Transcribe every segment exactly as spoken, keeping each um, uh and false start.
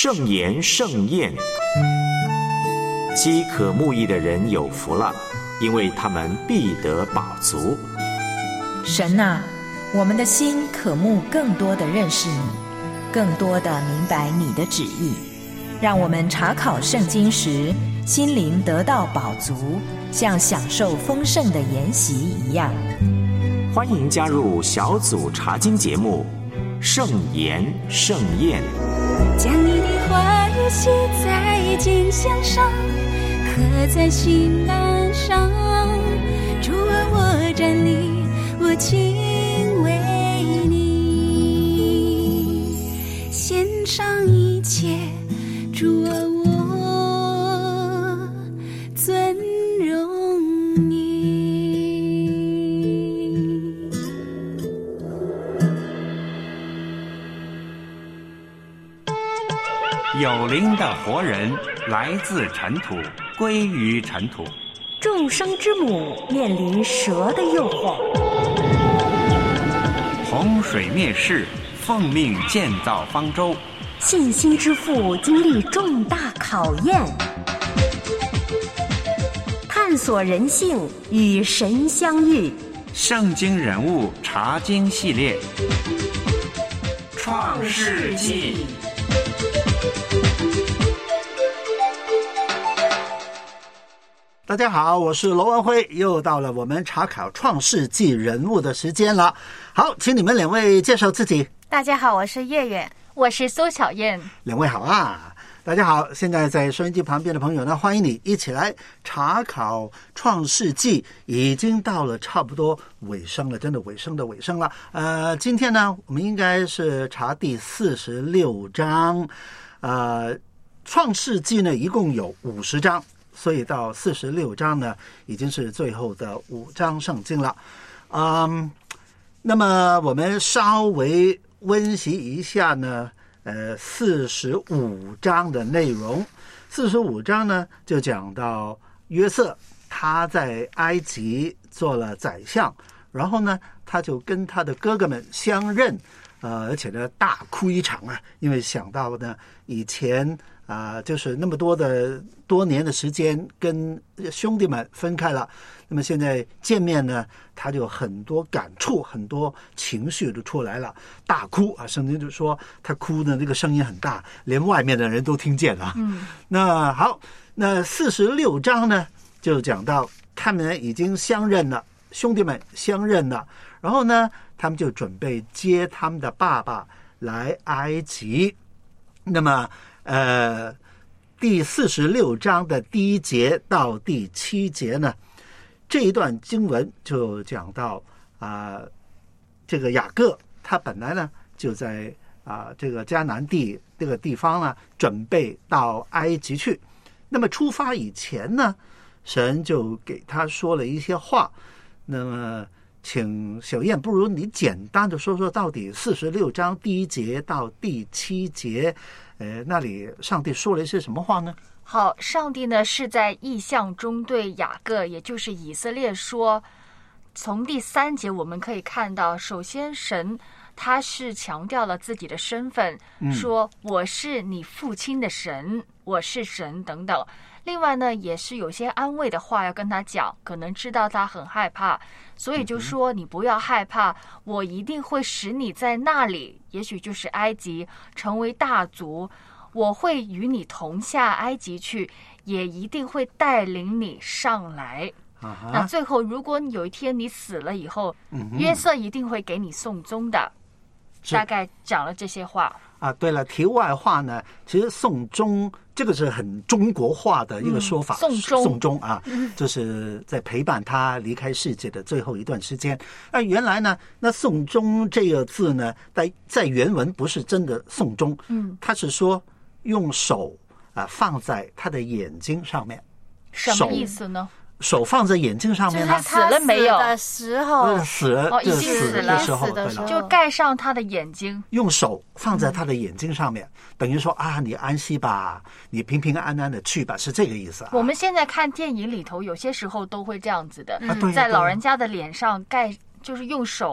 圣言盛宴，饥渴慕义的人有福了，因为他们必得饱足。 神啊，我们的心渴慕更多的认识你，更多的明白你的旨意，让我们查考圣经时心灵得到饱足，像享受丰盛的筵席一样。 欢迎加入小组查经节目圣言盛宴， 将你的话语写在经箱上，刻在心栏上。主啊，我站立，我敬畏你，献上一切。主啊，我尊荣你。 有灵的活人来自尘土，归于尘土。 众生之母面临蛇的诱惑， 洪水灭世，奉命建造方舟。 信心之父经历重大考验，探索人性与神相遇。 圣经人物查经系列，创世纪。 大家好，我是罗文辉，又到了我们查考创世纪人物的时间了。好，请你们两位介绍自己。 大家好，我是月月，我是苏小燕。 两位好啊，大家好。现在在收音机旁边的朋友呢，欢迎你一起来查考创世纪，已经到了差不多尾声了，真的尾声的尾声了。呃，今天呢，我们应该是查第四十六章。呃，创世纪呢，一共有五十章。所以到四十六章呢，已经是最后的五章圣经了。嗯，那么我们稍微温习一下呢，呃，四十五章的内容。四十五章呢，就讲到约瑟他在埃及做了宰相，然后呢，他就跟他的哥哥们相认，呃，而且呢，大哭一场啊，因为想到呢，以前。啊、呃，就是那么多的多年的时间跟兄弟们分开了，那么现在见面呢，他就很多感触，很多情绪都出来了，大哭啊！圣经就说他哭的那个声音很大，连外面的人都听见了。嗯，那好，那四十六章呢，就讲到他们已经相认了，兄弟们相认了，然后呢，他们就准备接他们的爸爸来埃及，那么。呃，第四十六章的第一节到第七节呢，这一段经文就讲到啊、呃，这个雅各他本来呢就在啊、呃、这个迦南地这个地方呢，准备到埃及去。那么出发以前呢，神就给他说了一些话。那么，请小燕，不如你简单的说说，到底四十六章第一节到第七节。呃，那里上帝说了一些什么话呢？ 好，上帝呢是在异象中对雅各，也就是以色列说，从第三节我们可以看到，首先神他是强调了自己的身份，嗯、说我是你父亲的神，我是神等等。另外呢，也是有些安慰的话要跟他讲，可能知道他很害怕，所以就说你不要害怕，我一定会使你在那里，也许就是埃及，成为大族，我会与你同下埃及去，也一定会带领你上来。啊、那最后，如果有一天你死了以后，嗯、约瑟一定会给你送终的。大概讲了这些话啊。对了，题外话呢，其实送终这个是很中国化的一个说法，嗯、送终送终啊，嗯、就是在陪伴他离开世界的最后一段时间。那原来呢，那送终这个字呢，在在原文不是真的送终，嗯，他是说用手啊放在他的眼睛上面， 什么意思呢？ 手放在眼睛上面呢？ 死了没有？ 的时候， 死了， 哦，已经死了的时候，对了， 就盖上他的眼睛， 用手放在他的眼睛上面，嗯、等于说啊，你安息吧，你平平安安的去吧，是这个意思啊。 我们现在看电影里头，有些时候都会这样子的， 嗯、 在老人家的脸上盖，就是用手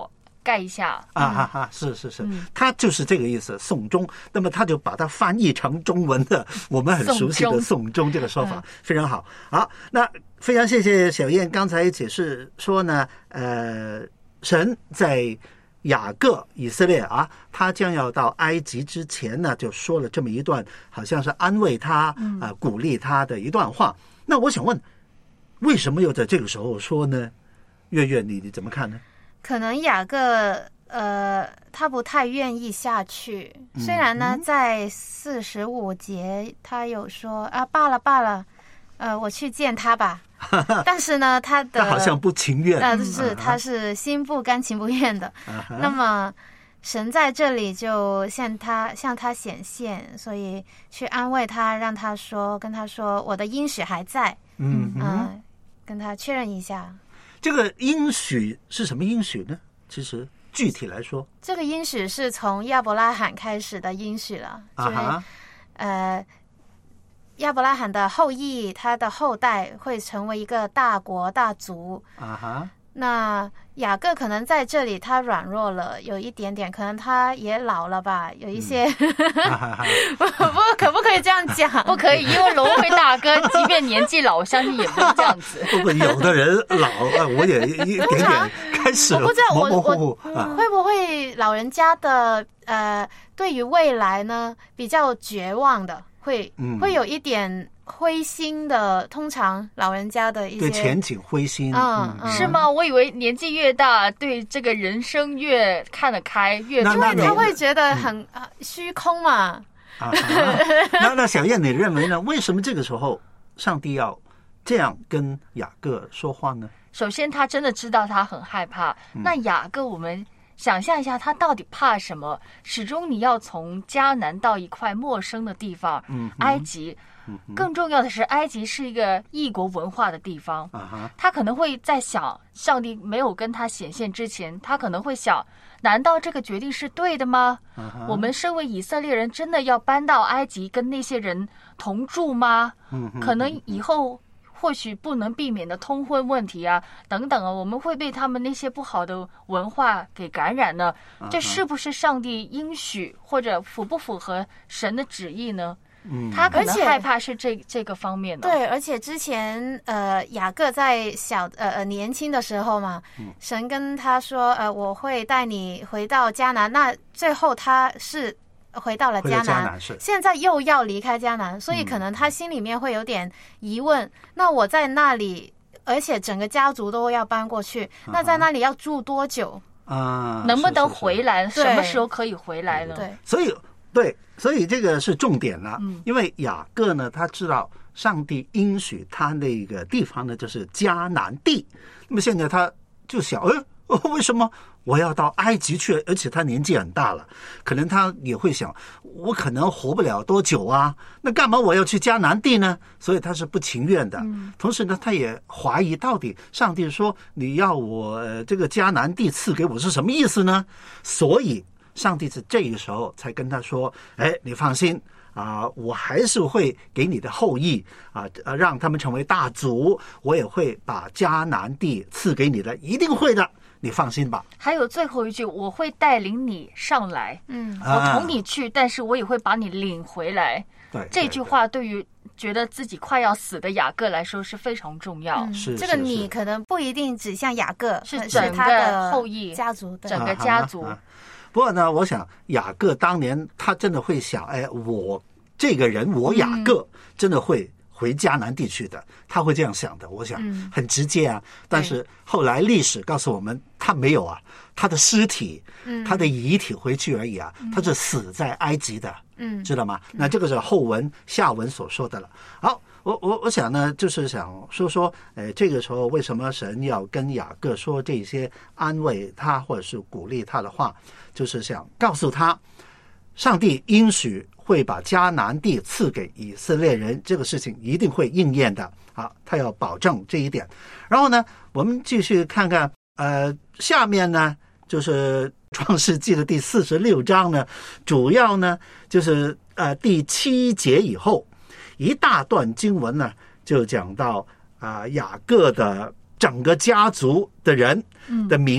盖一下啊哈哈，是是是，他就是这个意思，送终。那么他就把它翻译成中文的我们很熟悉的送终这个说法，非常好。好，那非常谢谢小燕刚才解释说呢，呃，神在雅各以色列啊，他将要到埃及之前呢，就说了这么一段，好像是安慰他啊、呃、鼓励他的一段话。那我想问，为什么又在这个时候说呢？月月，你你怎么看呢？ 可能雅各呃，他不太愿意下去。虽然呢，嗯、在四十五节他有说啊，罢了罢了，呃，我去见他吧。但是呢，他的他好像不情愿， 呃，是他是心不甘情不愿的。Uh-huh. 那么神在这里就向他向他显现，所以去安慰他，让他说跟他说我的应许还在，嗯、呃、跟他确认一下。 这个应许是什么应许呢？其实具体来说， 这个应许是从亚伯拉罕开始的应许了，就是、uh-huh. 呃。亚伯拉罕的后裔，他的后代会成为一个大国大族啊哈。Uh-huh. 那雅各可能在这里他软弱了，有一点点，可能他也老了吧，有一些。嗯、不不，可不可以这样讲？ 不可以，因为龙辉大哥即便年纪老，我相信也不是这样子。 不不，有的人老，我也一点点开始我不知道模模糊糊我我、啊、会不会老人家的呃，对于未来呢比较绝望的。会会有一点灰心的，通常老人家的一些对前景灰心， 嗯，嗯是吗？我以为年纪越大，对这个人生越看得开，越因为他会觉得很、嗯、虚空嘛。 啊、那那小燕，你认为呢？为什么这个时候上帝要这样跟雅各说话呢？ 首先，他真的知道他很害怕。嗯、那雅各，我们想象一下，他到底怕什么？始终你要从迦南到一块陌生的地方，嗯、埃及、嗯。更重要的是，埃及是一个异国文化的地方。啊、他可能会在想，上帝没有跟他显现之前，他可能会想：难道这个决定是对的吗？啊、我们身为以色列人，真的要搬到埃及跟那些人同住吗？嗯、可能以后。或许不能避免的通婚问题啊，等等啊，我们会被他们那些不好的文化给感染呢？这是不是上帝应许，或者符不符合神的旨意呢？嗯，他可能害怕是这这个方面的。 对，而且之前呃雅各在小呃呃年轻的时候嘛，嗯、神跟他说呃我会带你回到迦南，那最后他是。回到了迦南，现在又要离开迦南，所以可能他心里面会有点疑问。嗯、那我在那里，而且整个家族都要搬过去，啊、那在那里要住多久啊？ 能不能回来？什么时候可以回来呢？ 对， 所以对，所以这个是重点了。嗯、因为雅各呢，他知道上帝应许他那个地方呢，就是迦南地。那么现在他就想，哎。为什么我要到埃及去？而且他年纪很大了，可能他也会想，我可能活不了多久啊，那干嘛我要去迦南地呢？所以他是不情愿的。嗯、同时呢，他也怀疑到底上帝说你要我、呃、这个迦南地赐给我是什么意思呢？所以上帝是这个时候才跟他说，哎，你放心啊、呃，我还是会给你的后裔啊、呃，让他们成为大族，我也会把迦南地赐给你的，一定会的。你放心吧。 还有最后一句，我会带领你上来，嗯，我同你去，啊、但是我也会把你领回来。 对， 这句话对于觉得自己快要死的雅各来说是非常重要。 嗯、 是这个你可能不一定指向雅各， 是整个后裔家族， 整个家族。 啊啊啊、不过呢，我想雅各当年他真的会想，哎，我这个人，我雅各真的会。回迦南地区的，他会这样想的，我想很直接啊。嗯、但是后来历史告诉我们，他没有啊，他的尸体，嗯、他的遗体回去而已啊，嗯、他是死在埃及的，嗯，知道吗？那这个是后文下文所说的了。好，我我我想呢，就是想说说，呃，这个时候为什么神要跟雅各说这些安慰他或者是鼓励他的话，就是想告诉他，上帝应许。会把迦南地赐给以色列人，这个事情一定会应验的。好，他要保证这一点。然后呢，我们继续看看，呃，下面呢就是创世纪的第四十六章呢，主要呢就是呃第七节以后一大段经文呢，就讲到啊、呃、雅各的整个家族的人的名字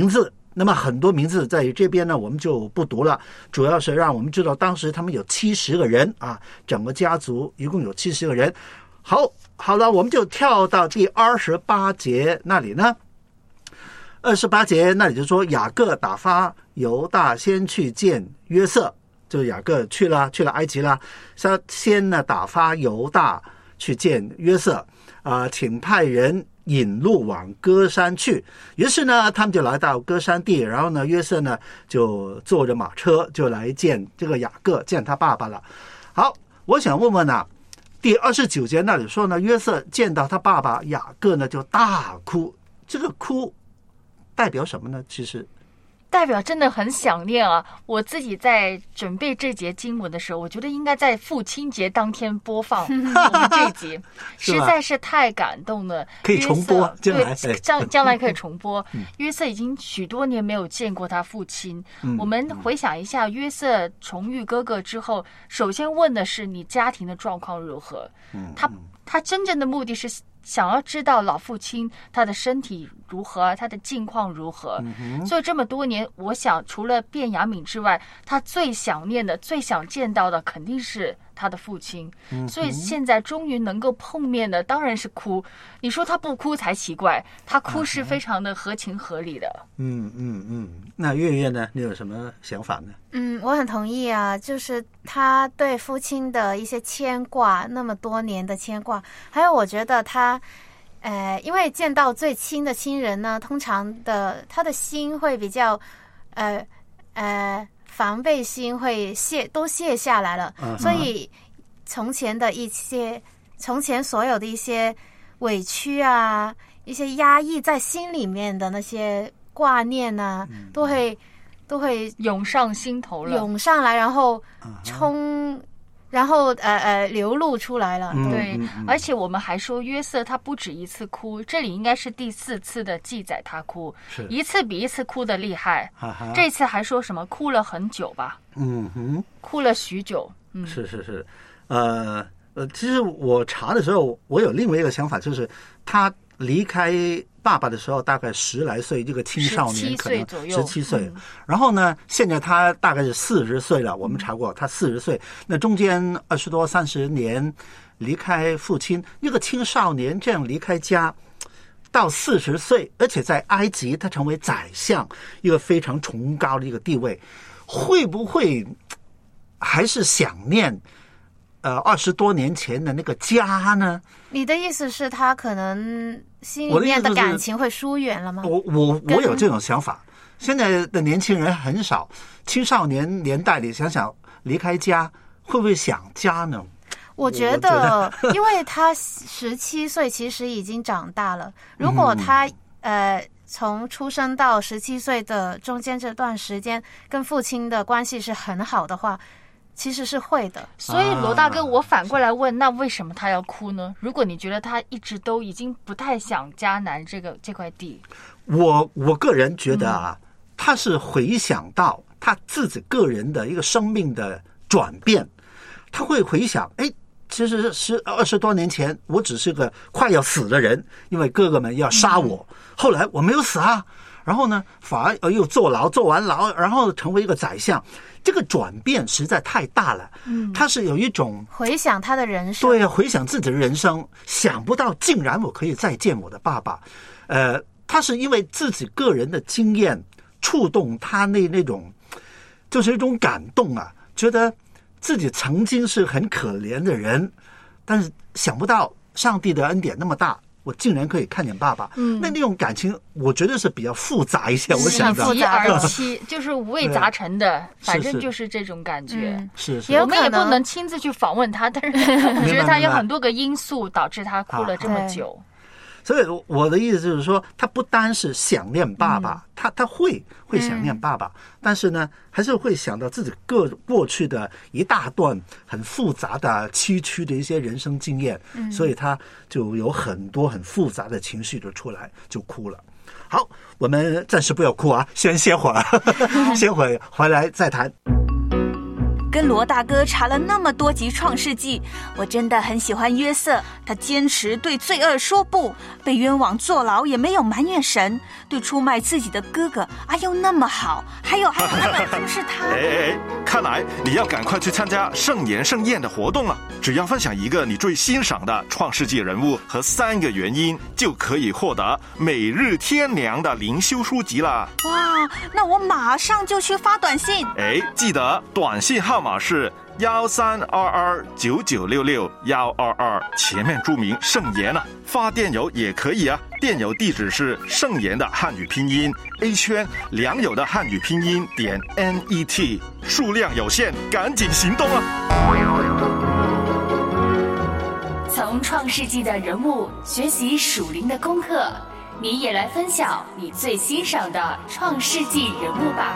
那么很多名字在这边呢，我们就不读了，主要是让我们知道当时他们有七十个人啊，整个家族一共有七十个人。好，好了，我们就跳到第二十八节那里呢。二十八节那里就说，雅各打发犹大先去见约瑟，就雅各去了，去了埃及了。他先呢打发犹大去见约瑟，啊、呃，请派人引路往歌山去。于是呢，他们就来到歌山地，然后呢，约瑟呢就坐着马车就来见这个雅各，见他爸爸了。好，我想问问呢、啊，第二十九节那里说呢，约瑟见到他爸爸雅各呢就大哭，这个哭代表什么呢？其实代表真的很想念啊！我自己在准备这节经文的时候，我觉得应该在父亲节当天播放我们这一集，实在是太感动了。 可以重播，将来对，将将来可以重播。约瑟已经许多年没有见过他父亲，嗯、我们回想一下，约瑟重遇哥哥之后，首先问的是你家庭的状况如何？嗯、他他真正的目的是想要知道老父亲他的身体如何，他的境况如何、嗯、所以这么多年，我想除了卞雅敏之外，他最想念的最想见到的肯定是他的父亲、嗯、所以现在终于能够碰面的当然是哭，你说他不哭才奇怪，他哭是非常的合情合理的。 嗯嗯嗯，那月月呢，你有什么想法呢？ 嗯，我很同意啊，就是他对父亲的一些牵挂，那么多年的牵挂，还有我觉得他呃，因为见到最亲的亲人呢，通常的他的心会比较呃呃防备心会卸都卸下来了、uh-huh. 所以从前的一些从前所有的一些委屈啊，一些压抑在心里面的那些挂念啊、嗯、都会都会涌上心头了， 涌上来，然后冲、uh-huh.然后呃呃流露出来了、 嗯、对、嗯嗯、而且我们还说约瑟他不止一次哭，这里应该是第四次的记载他哭，是一次比一次哭的厉害，这次还说什么哭了很久吧， 嗯哼， 哭了许久、嗯、 是是是呃呃，其实我查的时候我有另外一个想法，就是他离开爸爸的时候大概十来岁，这个青少年可能十七岁、嗯、然后呢现在他大概是四十岁了，我们查过他四十岁，那中间二十多三十年离开父亲，一个青少年这样离开家到四十岁，而且在埃及他成为宰相，一个非常崇高的一个地位，会不会还是想念呃，二十多年前的那个家呢？ 你的意思是他可能心里面的感情会疏远了吗？ 我我我有这种想法。现在的年轻人很少，青少年年代里想想离开家，会不会想家呢？ 我觉得，因为他十七岁其实已经长大了。如果他、嗯、呃从出生到十七岁的中间这段时间，跟父亲的关系是很好的话。其实是会的， 所以罗大哥，我反过来问，那为什么他要哭呢？如果你觉得他一直都已经不太想迦南这个这块地， 我我个人觉得啊、嗯，他是回想到他自己个人的一个生命的转变，他会回想，哎，其实是二十多年前，我只是个快要死的人，因为哥哥们要杀我，嗯、后来我没有死啊，然后呢，反而又坐牢，坐完牢，然后成为一个宰相。这个转变实在太大了，嗯，他是有一种回想他的人生， 对啊，回想自己的人生，想不到竟然我可以再见我的爸爸，呃，他是因为自己个人的经验触动他那那种，就是一种感动啊，觉得自己曾经是很可怜的人，但是想不到上帝的恩典那么大。我竟然可以看见爸爸，嗯，那那种感情，我觉得是比较复杂一些。我想到一而七，就是五味杂陈的，反正就是这种感觉。 嗯、是是， 我们也不能亲自去访问他，但是我觉得他有很多个因素导致他哭了这么久。 所以我的意思就是说，他不单是想念爸爸，嗯、他他会会想念爸爸、嗯，但是呢，还是会想到自己个过去的一大段很复杂的崎岖的一些人生经验、嗯，所以他就有很多很复杂的情绪就出来，就哭了。好，我们暂时不要哭啊，先歇会儿，歇会儿回来再谈。 跟罗大哥查了那么多集《创世纪》，我真的很喜欢约瑟，他坚持对罪恶说不，被冤枉坐牢也没有埋怨神，对出卖自己的哥哥啊又那么好，还有还有就是他。 哎哎，看来你要赶快去参加圣言盛宴的活动了。只要分享一个你最欣赏的《创世纪》人物和三个原因，就可以获得每日天良的灵修书籍了。 哇，那我马上就去发短信。 哎，记得短信号码是幺三二二九九六六幺二二，前面注明圣言啊。发电邮也可以啊，电邮地址是圣言的汉语拼音 A 圈良友的汉语拼音点 N E T， 数量有限，赶紧行动啊！ 从创世纪的人物学习属灵的功课，你也来分享你最欣赏的创世纪人物吧。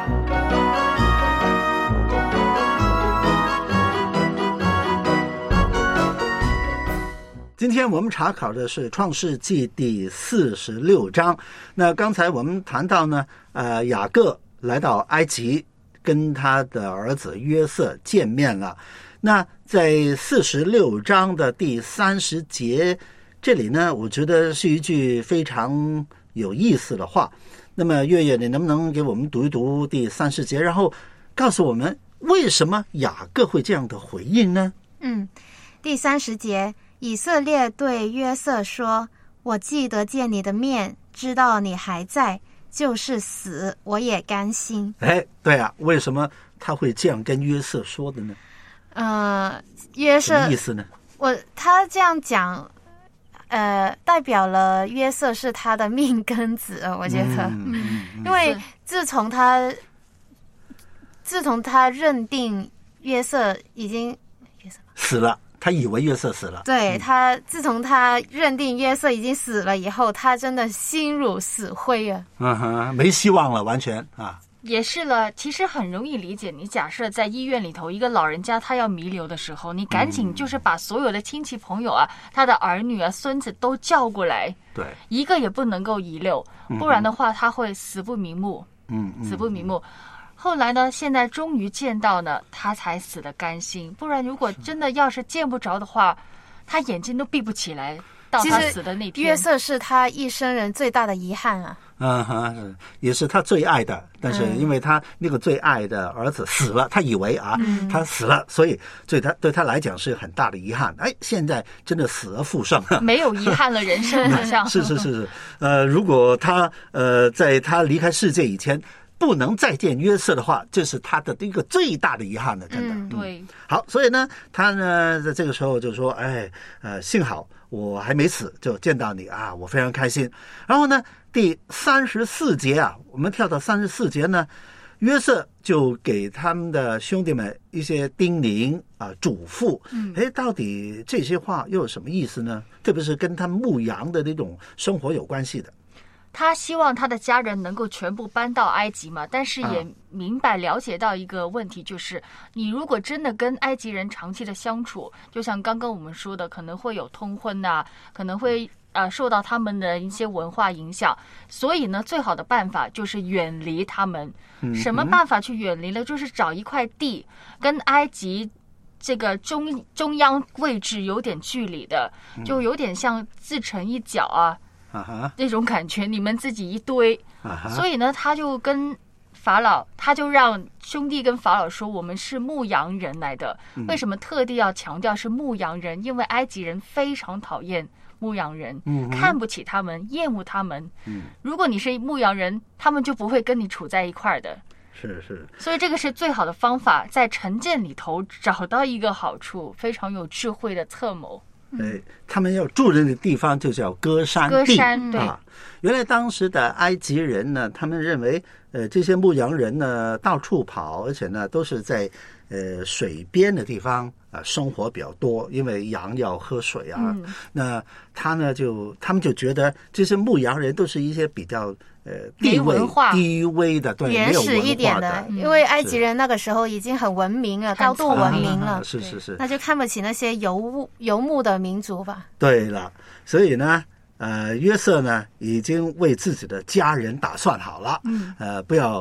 今天我们查考的是创世纪第四十六章。那刚才我们谈到呢，呃，雅各来到埃及，跟他的儿子约瑟见面了。那在四十六章的第三十节这里呢，我觉得是一句非常有意思的话。那么月月，你能不能给我们读一读第三十节，然后告诉我们为什么雅各会这样的回应呢？ 嗯，第三十节，以色列对约瑟说：“我记得见你的面，知道你还在，就是死我也甘心。”哎， 对啊，为什么他会这样跟约瑟说的呢？ 呃，约瑟什么意思呢？ 我他这样讲，呃，代表了约瑟是他的命根子，我觉得， 嗯嗯嗯、 因为自从他自从他认定约瑟已经约瑟死了。他以为约瑟死了， 对、嗯、他自从他认定约瑟已经死了以后，他真的心如死灰啊， 嗯哼，没希望了，完全啊， 也是了。其实很容易理解，你假设在医院里头，一个老人家他要弥留的时候，你赶紧就是把所有的亲戚朋友啊、嗯、他的儿女啊、孙子都叫过来， 对， 一个也不能够遗留，不然的话他会死不瞑目， 嗯， 死不瞑目。后来呢，现在终于见到呢，他才死得甘心。不然如果真的要是见不着的话，他眼睛都闭不起来，到他死的那天。 约瑟是他一生人最大的遗憾啊。 嗯哼，也是他最爱的，但是因为他那个最爱的儿子死了，他以为啊、嗯、他死了，所以对他对他来讲是很大的遗憾。哎，现在真的死而复生了， 没有遗憾了，人生好像是是是是。呃，如果他呃在他离开世界以前不能再见约瑟的话，这是他的一个最大的遗憾了，真的。 嗯，对。 嗯、好，所以呢，他呢在这个时候就说：“哎，呃，幸好我还没死，就见到你啊，我非常开心。”然后呢，第三十四节啊，我们跳到三十四节呢，约瑟就给他们的兄弟们一些叮咛啊、嘱咐。嗯，哎，到底这些话又有什么意思呢？特别是跟他们牧羊的那种生活有关系的。 他希望他的家人能够全部搬到埃及嘛，但是也明白了解到一个问题，就是你如果真的跟埃及人长期的相处，就像刚刚我们说的，可能会有通婚呐、啊，可能会呃受到他们的一些文化影响，所以呢，最好的办法就是远离他们。什么办法去远离呢？就是找一块地，跟埃及这个中中央位置有点距离的，就有点像自成一角啊。 Uh-huh. 那种感觉，你们自己一堆， uh-huh. 所以呢，他就跟法老，他就让兄弟跟法老说，我们是牧羊人来的。嗯、为什么特地要强调是牧羊人？因为埃及人非常讨厌牧羊人， 嗯、 看不起他们，厌恶他们。 嗯、 如果你是牧羊人，他们就不会跟你处在一块儿的。 是是， 所以这个是最好的方法，在城建里头找到一个好处，非常有智慧的策谋。 哎，他们要住的那个地方就叫歌珊地。 歌珊，对啊。原来当时的埃及人呢，他们认为，呃，这些牧羊人呢到处跑，而且呢都是在呃水边的地方啊、呃、生活比较多，因为羊要喝水啊。 嗯、 那他呢就他们就觉得这些牧羊人都是一些比较呃地位低微的，对， 原始一点的， 的因为埃及人那个时候已经很文明了，高度文明了， 啊、是是是， 那就看不起那些游牧游牧的民族吧。 对了，所以呢。呃，约瑟呢已经为自己的家人打算好了， 嗯， 呃，不要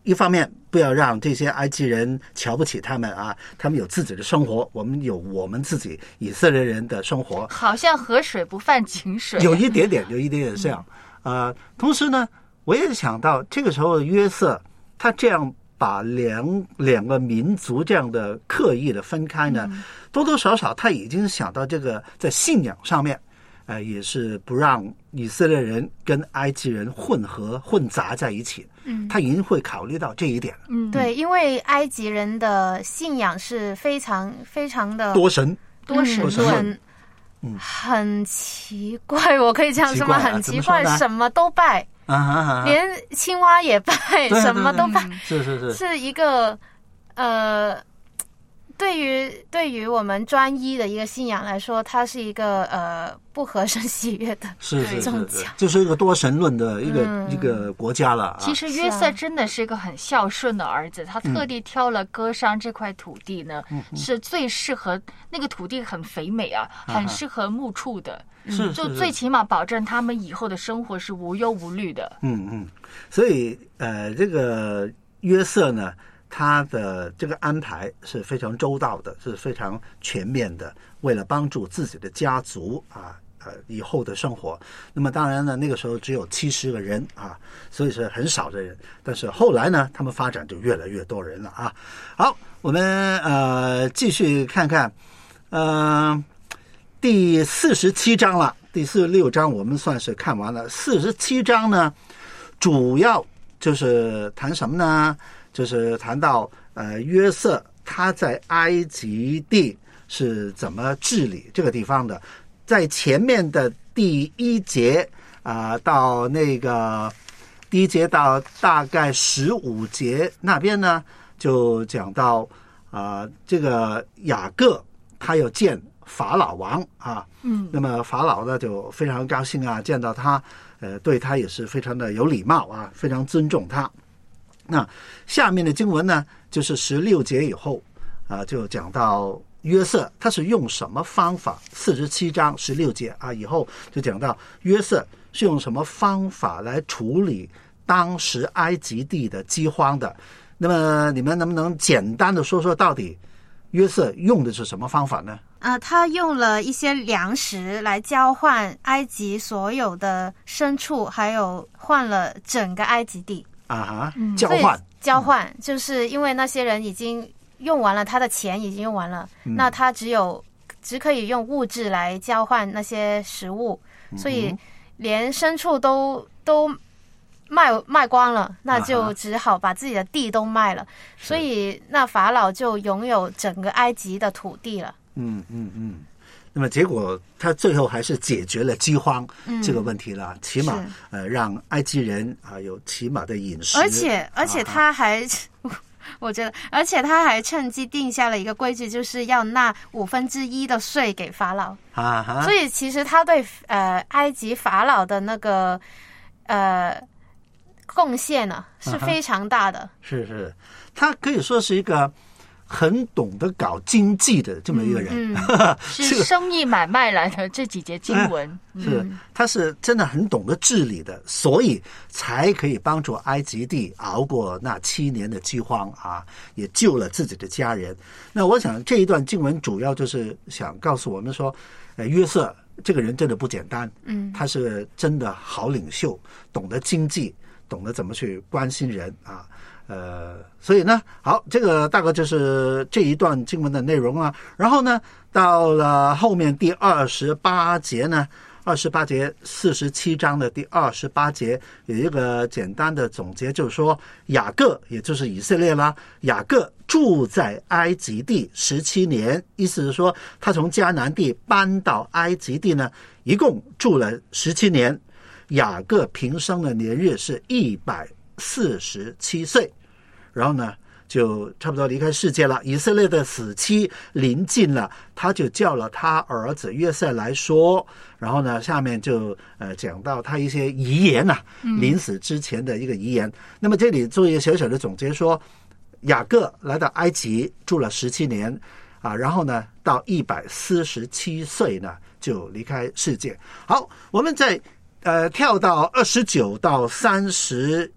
一方面不要让这些埃及人瞧不起他们啊，他们有自己的生活，我们有我们自己以色列人的生活， 好像河水不犯井水， 有一点点，有一点点这样。呃，同时呢，我也想到这个时候约瑟他这样把两两个民族这样的刻意的分开呢，嗯、多多少少他已经想到这个在信仰上面。呃，也是不让以色列人跟埃及人混合混杂在一起。嗯，他已经会考虑到这一点了。 嗯，对，因为埃及人的信仰是非常非常的多神， 多神论， 嗯， 很奇怪，我可以这样说吗？ 奇怪啊、 很奇怪， 什么都拜， 啊啊啊连青蛙也拜，什么都拜， 是是是， 是一个呃。对于对于我们专一的一个信仰来说，它是一个呃不合神喜悦的宗教， 就是一个多神论的一个、嗯、一个国家了、啊。 其实约瑟真的是一个很孝顺的儿子，他特地挑了歌山这块土地呢，嗯、是最适合那个土地很肥美啊，嗯、很适合牧畜的， 是、嗯、 就最起码保证他们以后的生活是无忧无虑的。 嗯嗯，所以呃，这个约瑟呢。他的这个安排是非常周到的，是非常全面的，为了帮助自己的家族啊，呃，以后的生活。那么当然呢，那个时候只有七十个人啊，所以是很少的人。但是后来呢，他们发展就越来越多人了啊。好，我们呃继续看看，呃，第四十七章了，第四十六章我们算是看完了。四十七章呢，主要就是谈什么呢？就是谈到呃约瑟他在埃及地是怎么治理这个地方的，在前面的第一节啊、呃、到那个第一节到大概十五节那边呢，就讲到啊、呃、这个雅各他要见法老王啊，嗯，那么法老呢就非常高兴啊，见到他，呃对他也是非常的有礼貌啊，非常尊重他。那下面的经文呢，就是十六节以后啊，就讲到约瑟他是用什么方法，四十七章十六节啊以后就讲到约瑟是用什么方法来处理当时埃及地的饥荒的。那么你们能不能简单的说说到底约瑟用的是什么方法呢？ 呃，他用了一些粮食来交换埃及所有的牲畜，还有换了整个埃及地。 啊哈，交换交换，就是因为那些人已经用完了，他的钱已经用完了，嗯、那他只有只可以用物质来交换那些食物，嗯、所以连牲畜都都卖卖光了，那就只好把自己的地都卖了，啊、所以那法老就拥有整个埃及的土地了。 嗯嗯嗯。那么结果他最后还是解决了饥荒这个问题了，嗯、起码呃让埃及人啊有起码的饮食， 而且而且他还，啊、我觉得，而且他还趁机定下了一个规矩，就是要纳五分之一的税给法老啊哈， 所以其实他对呃埃及法老的那个呃贡献呢是非常大的，啊、是是，他可以说是一个很懂得搞经济的这么一个人， 嗯嗯、是生意买卖来的这几节经文， 嗯、是他是真的很懂得治理的，所以才可以帮助埃及地熬过那七年的饥荒啊，也救了自己的家人。那我想这一段经文主要就是想告诉我们说，呃，约瑟这个人真的不简单，嗯，他是真的好领袖，懂得经济，懂得怎么去关心人啊。呃，所以呢，好，这个大概就是这一段经文的内容啊。然后呢，到了后面第二十八节呢，二十八节四十七章的第二十八节有一个简单的总结，就是说雅各也就是以色列啦，雅各住在埃及地十七年，意思是说他从迦南地搬到埃及地呢，一共住了十七年。雅各平生的年日是一百四十七岁。然后呢，就差不多离开世界了。以色列的死期临近了，他就叫了他儿子约瑟来说。然后呢，下面就呃讲到他一些遗言呐、啊，临死之前的一个遗言。嗯、那么这里做一个小小的总结说，雅各来到埃及住了十七年啊，然后呢，到一百四十七岁呢就离开世界。好，我们在呃跳到二十九到三十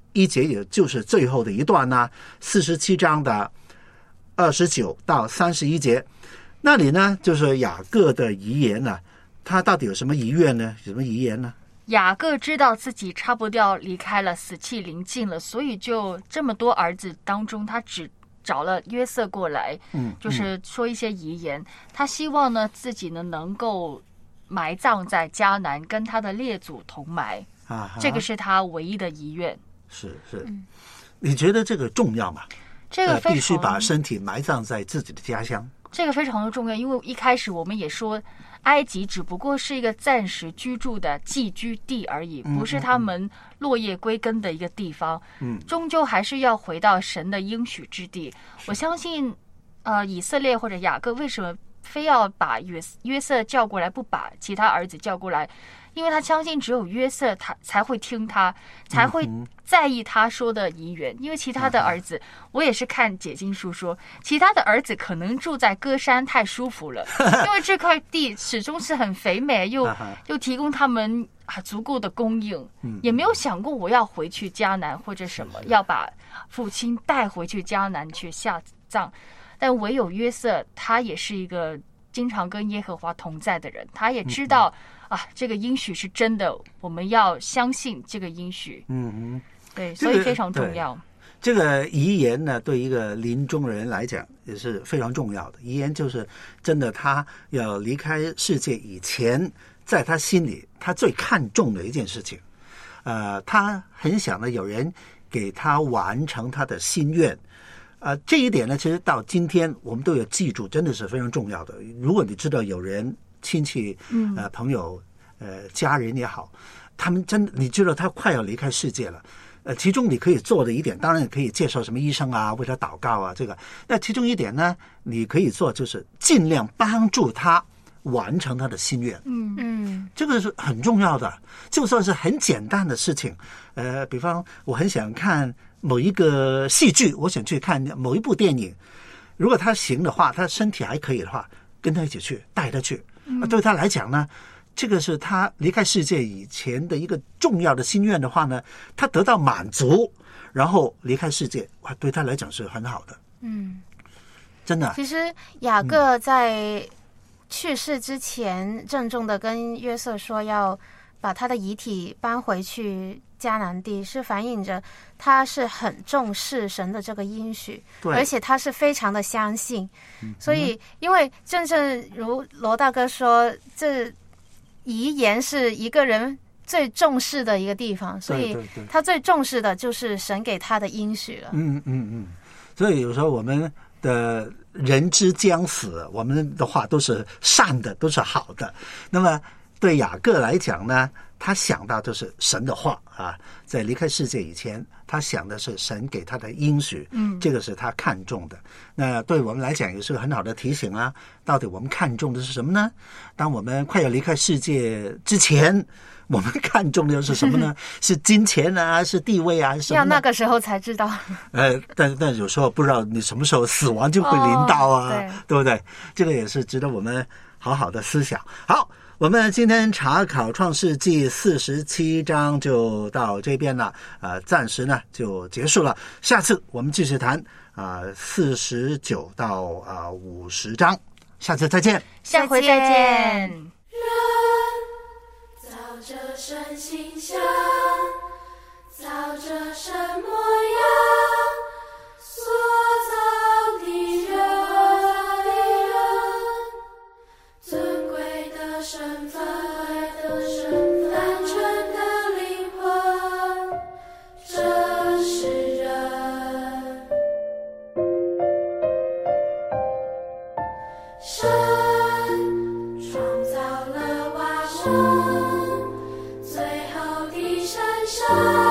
一节，也就是最后的一段呢，四十七章的二十九到三十一节，那里呢就是雅各的遗言呢、啊，他到底有什么遗愿呢？有什么遗言呢？ 雅各知道自己差不多要离开了，死期临近了，所以就这么多儿子当中，他只找了约瑟过来，嗯，就是说一些遗言。他希望呢自己呢能够埋葬在迦南，跟他的列祖同埋，啊，这个是他唯一的遗愿。 是是、嗯，你觉得这个重要吗？ 这个非常、呃、 必须把身体埋葬在自己的家乡。 这个非常的重要，因为一开始我们也说，埃及只不过是一个暂时居住的寄居地而已，不是他们落叶归根的一个地方。嗯，终究还是要回到神的应许之地。我相信，呃，以色列或者雅各为什么非要把约约瑟叫过来，不把其他儿子叫过来？因为他相信只有约瑟他才会听他，才会在意他说的遗言。因为其他的儿子，我也是看解经书说，其他的儿子可能住在歌山太舒服了，因为这块地始终是很肥美，又又提供他们足够的供应，也没有想过我要回去迦南或者什么，要把父亲带回去迦南去下葬。但唯有约瑟，他也是一个经常跟耶和华同在的人，他也知道。啊，这个应许是真的，我们要相信这个应许。嗯嗯，对，所以非常重要。 这个遗言呢，对一个临终人来讲也是非常重要的。遗言就是真的，他要离开世界以前，在他心里他最看重的一件事情。呃，他很想呢有人给他完成他的心愿。呃，这一点呢，其实到今天我们都有记住，真的是非常重要的。如果你知道有人。亲戚、呃朋友、呃家人也好，他们真的你知道他快要离开世界了，呃，其中你可以做的一点，当然也可以介绍什么医生啊，为他祷告啊，这个。那其中一点呢，你可以做就是尽量帮助他完成他的心愿。嗯嗯，这个是很重要的，就算是很简单的事情，呃，比方我很想看某一个戏剧，我想去看某一部电影，如果他行的话，他身体还可以的话，跟他一起去，带他去。嗯、对他来讲呢，这个是他离开世界以前的一个重要的心愿的话呢，他得到满足，然后离开世界，哇，对他来讲是很好的。嗯，真的。 其实雅各在去世之前，郑重的跟约瑟说要把他的遗体搬回去迦南地，是反映着他是很重视神的这个应许，而且他是非常的相信。嗯、所以，因为正正如罗大哥说，这遗言是一个人最重视的一个地方，所以他最重视的就是神给他的应许了。 嗯嗯嗯。所以有时候我们的人之将死，我们的话都是善的，都是好的。那么对雅各来讲呢，他想到就是神的话啊，在离开世界以前，他想的是神给他的应许，嗯，这个是他看重的。那对我们来讲也是个很好的提醒啊，到底我们看重的是什么呢？当我们快要离开世界之前，我们看重的又是什么呢？是金钱啊，是地位啊，什么？ 要那个时候才知道。 呃，但但有时候不知道你什么时候死亡就会临到啊，哦、对, 对不对？这个也是值得我们好好的思想。好。我们今天查考创世纪四十七章就到这边了，呃，暂时呢就结束了。下次我们继续谈啊四十九到啊五十章，下次再见， 下回再见。 人造着神形象，造着神模样，塑造的人。身份，单纯的灵魂，这是人。神创造了万物，最后的神圣。